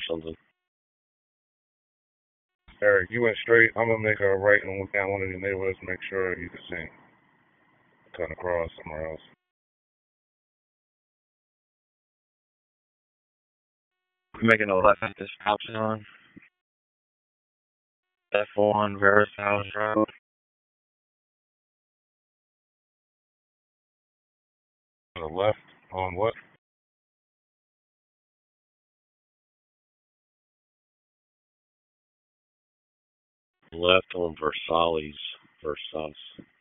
something. Eric, you went straight. I'm gonna make a right and look down one of the neighborhoods, make sure you can see. Cut across somewhere else. Making a left at this option on F1 Versailles Road. To the left on what? Left on Versailles. Versailles.